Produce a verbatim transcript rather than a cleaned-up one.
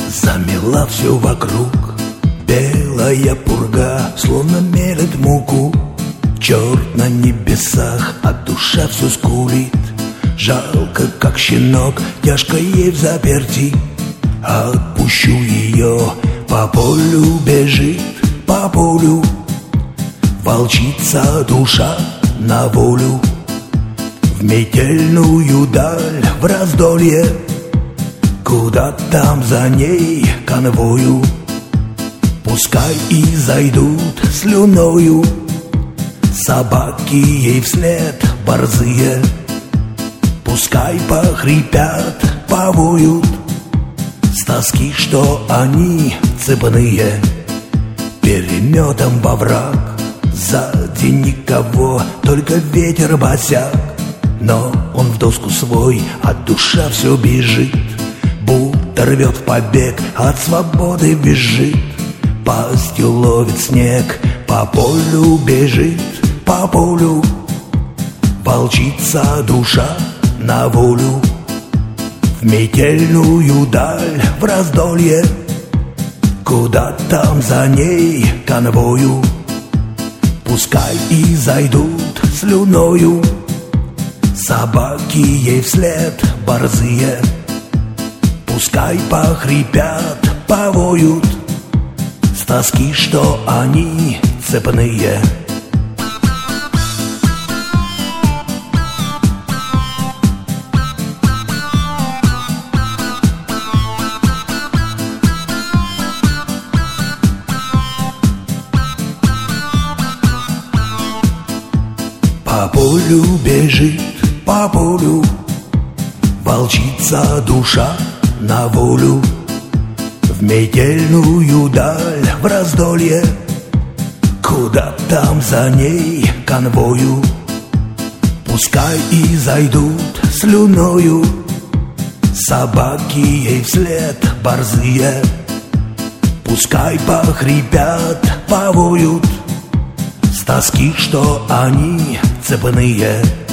Замела все вокруг белая пурга, словно мелет муку. Черт на небесах, а душа все скулит. Жалко, как щенок, тяжко ей взаперти. Отпущу ее, по полю бежит, по полю. Волчица душа на волю, в метельную даль, в раздолье. Куда там за ней конвою? Пускай и зайдут слюною собаки ей вслед борзые. Пускай похрипят, повоют с тоски, что они цепные. Переметом во враг, сзади никого, только ветер босяк. Но он в доску свой, а душа все бежит, будто рвет в побег, от свободы бежит. Пастью ловит снег, по полю бежит, по полю. Волчица душа на волю, в метельную даль, в раздолье. Куда там за ней конвою? Пускай и зайдут слюною собаки ей вслед борзые. Пускай похрипят, повоют с тоски, что они цепные. По полю бежит, по полю волчица душа на волю, в метельную даль, в раздолье. Куда там за ней конвою? Пускай и зайдут слюною собаки ей вслед борзые. Пускай похрипят, повоют с тоски, что они цепные.